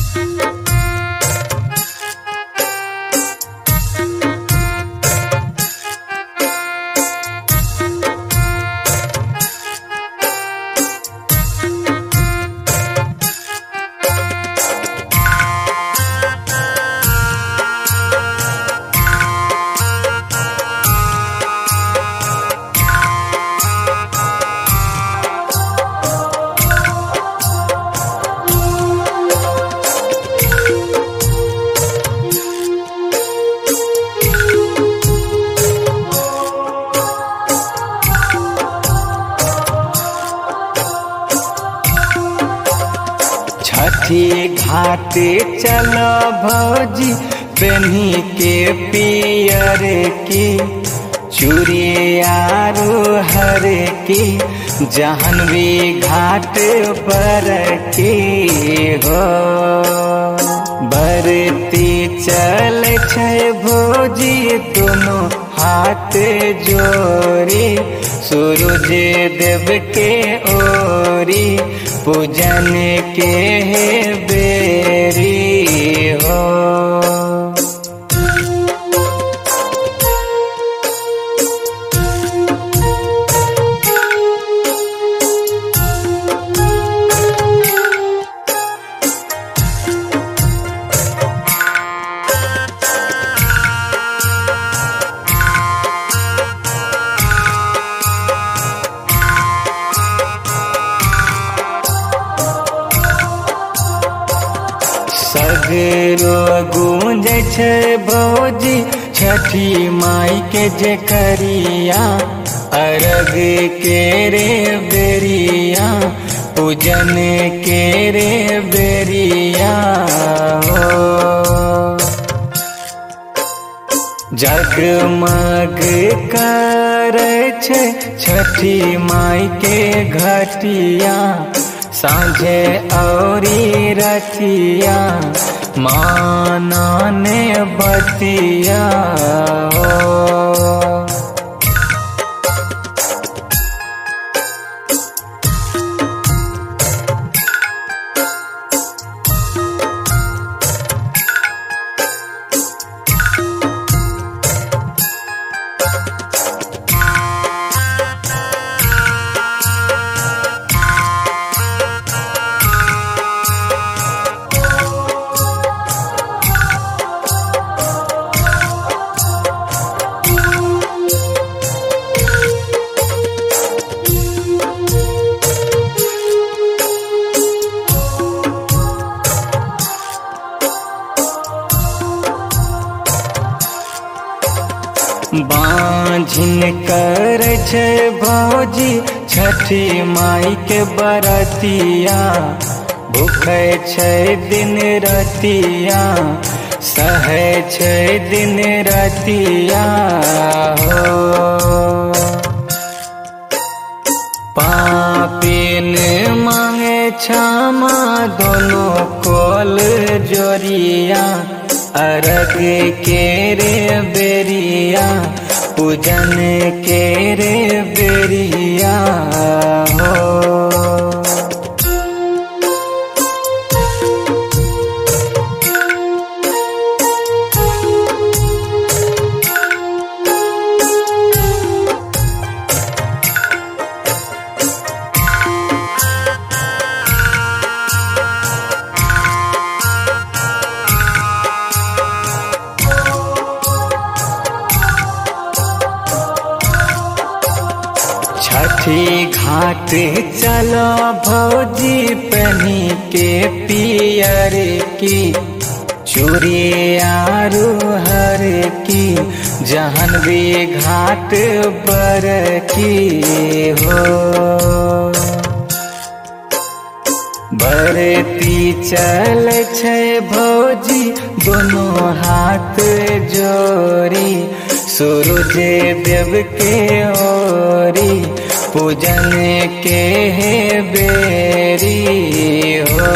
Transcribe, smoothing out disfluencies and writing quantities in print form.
छठी घाट चल भौजी पेन्ही के पियर की चूड़ी आरू हर की जहनवी घाट पर की हो बरती चल छै भौजी दोनों हाथ जोड़ी सूरज देव के ओरी पूजन के बेरी हो। सगरो गूंजे छै भौजी छठी माई के जे करिया अरग के रे बेरिया पूजन के रे बेरिया हो जगमग करे छै छठी माई के घटिया सांझे औरी रतिया मानने बतिया हो। बांझिन कर छै भौजी छठी माई के बरतिया भूखे छै दिन रतिया सहे छै दिन रतिया हो पापिन मांगे क्षमा दोनों कोल जोरिया अरग के रे बेरिया पूजन के रे बेरिया हो। छठी घाट चलो भौजी पहनी के पियर की चूड़ी आरू हर की जहनवी घाट पर की हो बरती चल छै भौजी दोनों हाथ जोड़ी सूरज देव के ओरी पूजन के बेरी हो।